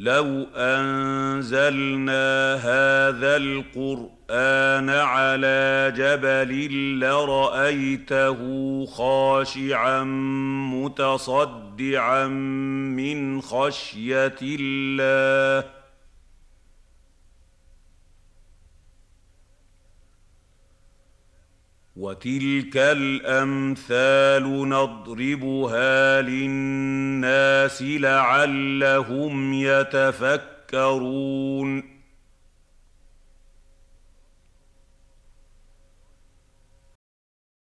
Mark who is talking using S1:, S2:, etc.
S1: لو أنزلنا هذا القرآن على جبل لرأيته خاشعا متصدعا من خشية الله. وتلك الأمثال نضربها للناس لعلهم يتفكرون.